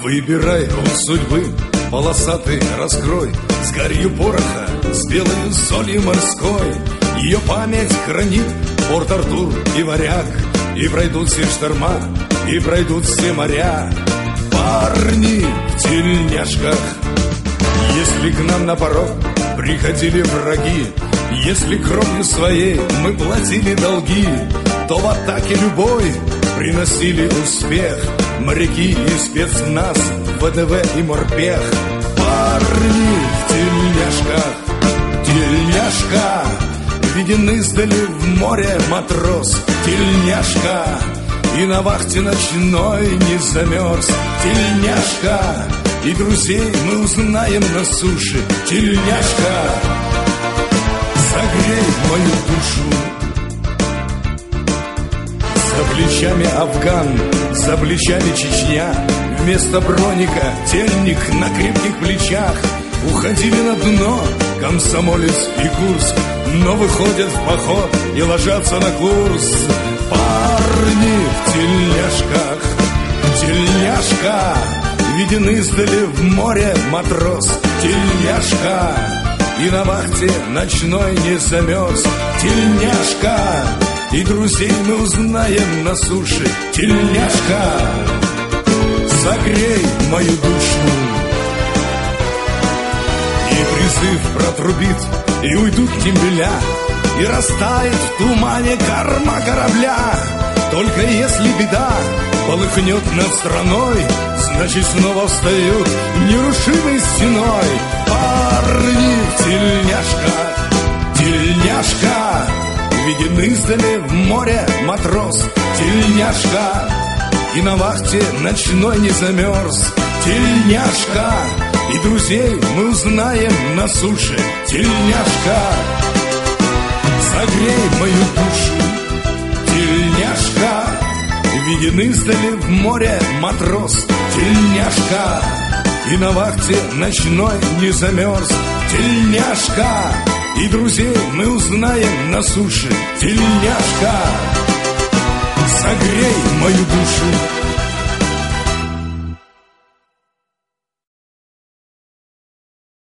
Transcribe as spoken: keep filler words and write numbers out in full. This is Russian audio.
Выбирай у судьбы полосатый раскрой, с гарью пороха, с белой солью морской. Ее память хранит Порт-Артур и Варяг. И пройдут все шторма, и пройдут все моря. Парни в тельняшках. Если к нам на порог приходили враги, если кровью своей мы платили долги, то в атаке любой приносили успех моряки и спецназ, ВДВ и морпех. Парни в тельняшках, тельняшка, виден издали в море матрос. Тельняшка, и на вахте ночной не замерз. Тельняшка, и друзей мы узнаем на суше. Тельняшка, согрей мою душу. За плечами Афган, за плечами Чечня. Вместо броника тельник на крепких плечах. Уходили на дно Комсомолец и Курск, но выходят в поход и ложатся на курс. Парни в тельняшках, тельняшка, виден издали в море матрос. Тельняшка, и на вахте ночной не замерз. Тельняшка, и друзей мы узнаем на суше. Тельняшка, согрей мою душу. И призыв протрубит, и уйдут дембеля, и растает в тумане корма корабля. Только если беда полыхнет над страной, значит снова встают нерушимой стеной. Парни в тельняшках, тельняшка, виден издали в море матрос. Тельняшка, и на вахте ночной не замерз. Тельняшка, и друзей мы узнаем на суше. Тельняшка, согрей мою душу. Тельняшка, виден издали в море матрос. Тельняшка, и на вахте ночной не замерз. Тельняшка, и друзей мы узнаем на суше. Тельняшка, согрей мою душу.